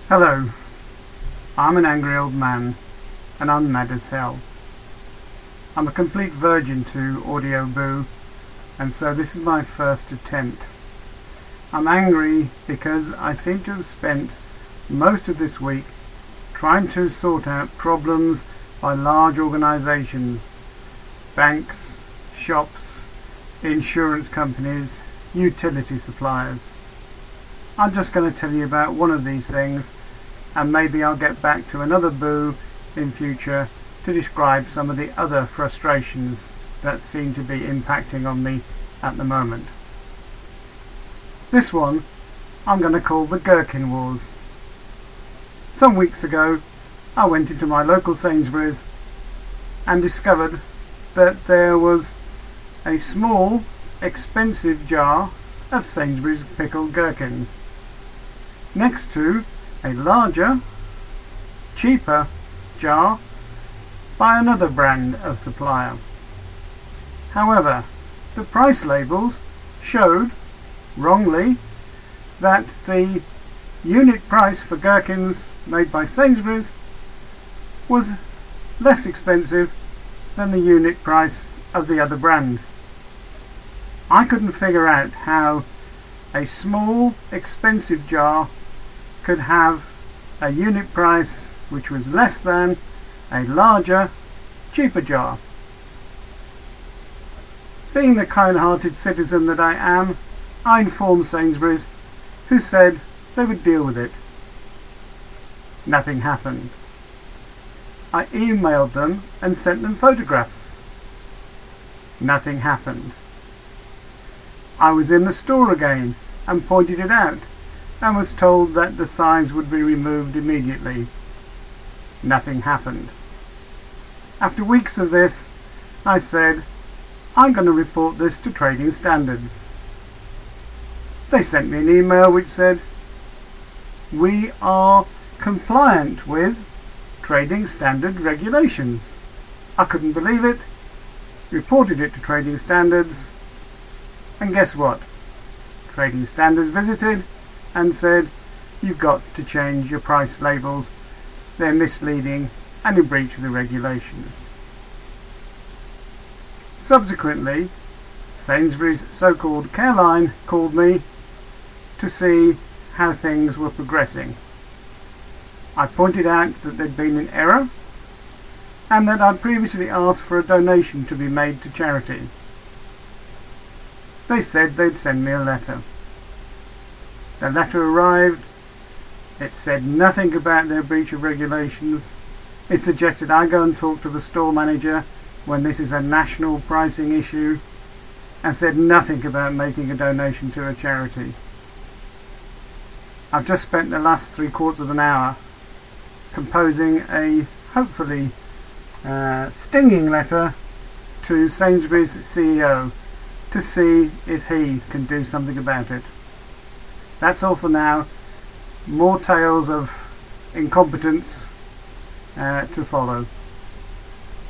Hello, I'm an angry old man and I'm mad as hell. I'm a complete virgin to Audioboo, and so this is my first attempt. I'm angry because I seem to have spent most of this week trying to sort out problems by large organisations, banks, shops, insurance companies, utility suppliers. I'm just going to tell you about one of these things, and maybe I'll get back to another boo in future to describe some of the other frustrations that seem to be impacting on me at the moment. This one I'm going to call the Gherkin Wars. Some weeks ago I went into my local Sainsbury's and discovered that there was a small, expensive jar of Sainsbury's pickled gherkins next to a larger, cheaper jar by another brand of supplier. However, the price labels showed, wrongly, that the unit price for gherkins made by Sainsbury's was less expensive than the unit price of the other brand. I couldn't figure out how a small, expensive jar could have a unit price which was less than a larger, cheaper jar. Being the kind-hearted citizen that I am, I informed Sainsbury's, who said they would deal with it. Nothing happened. I emailed them and sent them photographs. Nothing happened. I was in the store again and pointed it out and was told that the signs would be removed immediately. Nothing happened. After weeks of this, I said, I'm going to report this to Trading Standards. They sent me an email which said, we are compliant with Trading Standard regulations. I couldn't believe it, reported it to Trading Standards, and guess what? Trading Standards visited and said, you've got to change your price labels. They're misleading and in breach of the regulations. Subsequently, Sainsbury's so-called care line called me to see how things were progressing. I pointed out that there'd been an error and that I'd previously asked for a donation to be made to charity. They said they'd send me a letter. The letter arrived. It said nothing about their breach of regulations. It suggested I go and talk to the store manager when this is a national pricing issue, and said nothing about making a donation to a charity. I've just spent the last 3/4 of an hour composing a hopefully stinging letter to Sainsbury's CEO to see if he can do something about it. That's all for now. More tales of incompetence to follow.